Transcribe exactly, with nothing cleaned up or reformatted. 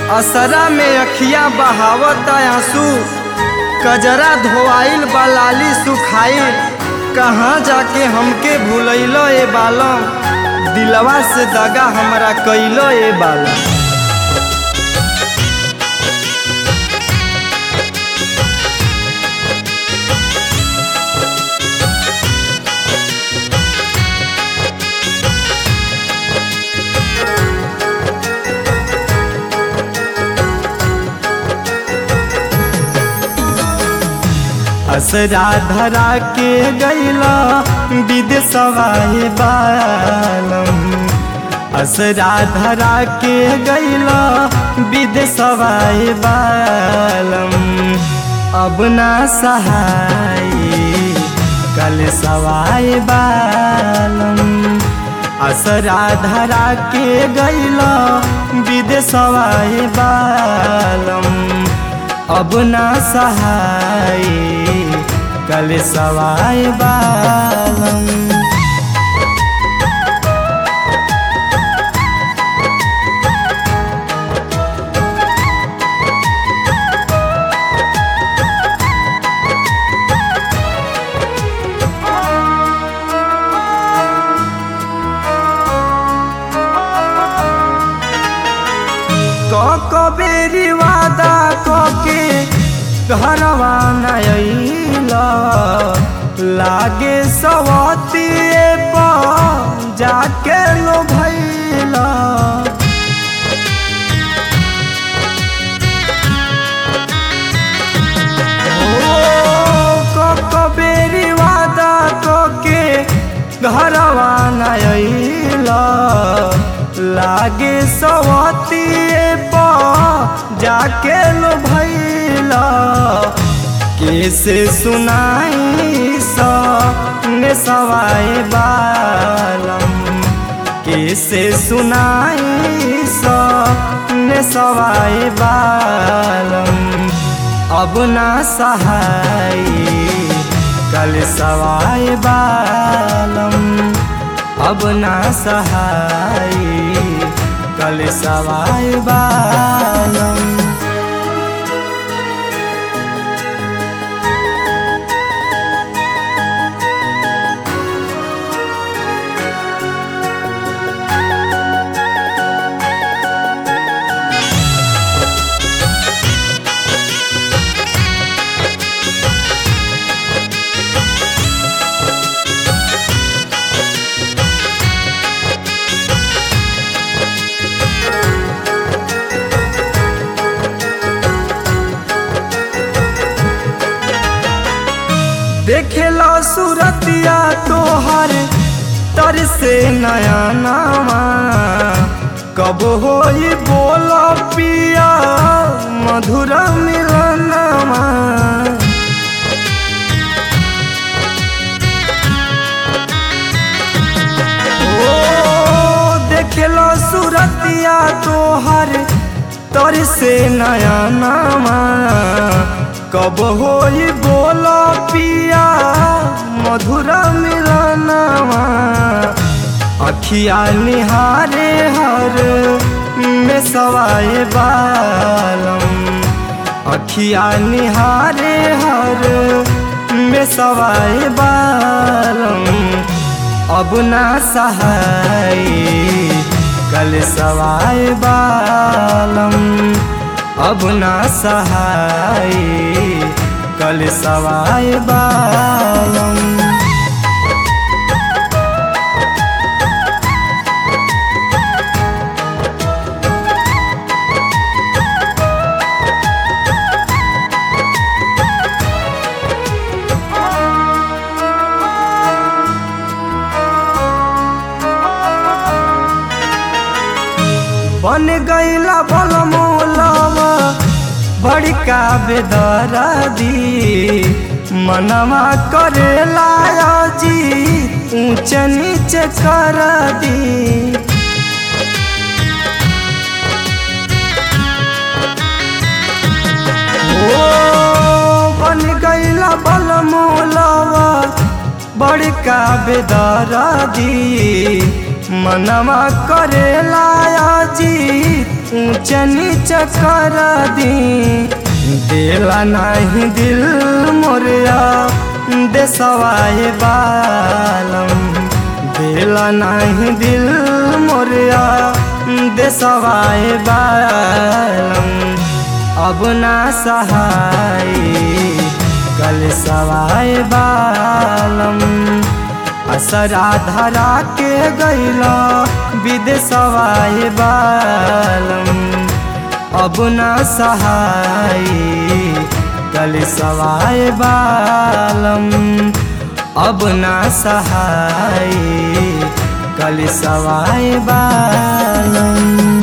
असरा में अखिया बहावत आंसू, कजरा धोआइल बलाली सुखाइल। कहाँ जाके हमके भूलैलो ए बालम, दिलवा से दगा हमरा कैलो ए बालम। असरा धरा के गैला विदेशवा हे बालम, असरा धरा के गैला विदेशवा हे बालम। अब ना सहाय कल सवाए बालम, असरा धरा के गैला विदेशवा हे बालम। अब ना सहाय कल सवाए बालम। कबेरी वादा कके घरवा नैला, लागे सवतिए पर जाके लो भैला। ओ कबेरी वादा कके घरवा नैला, लागे सवतिए पर जाके लो भैला। कैसे सुनाई सने सवाए बालम, कैसे सुनाई सने सवाए बालम। अब ना सहाय कल सवाए बालम, अब ना सहाय कल सवाए बालम। देखेला सूरतिया तोहर तर से नया नामा, कब होई बोला पिया मधुर मिलनमा। ओ देखेला सूरतिया तोहर तर से नया नामा, कब होई बोला पिया मधुर मिलनमा। अखिया निहारे हर में सवाए बालम, अखिया निहारे हर में सवाए बालम। अब ना सहाय कल सवाए बालम, अब ना सहाय कल सवाए बालम। बन गईला बलमोलवा बड़का बेदर्दी, मनवा करेला जी ऊंच नीच कर दी। ओ बन गईला बलमोलवा बड़का बेदर्दी, मनवा करेला जी ऊंच नीच कर दी देला नहीं दिल मोरिया देसवाए बालम देला नहीं दिल मोरिया देसवाए बालम अब ना सहाय कल सवाए बालम असरा धरा के गैला विदेशवाए बालम अब ना सहाय कल सवाए बालम अब ना सहाय कल सवाए बालम।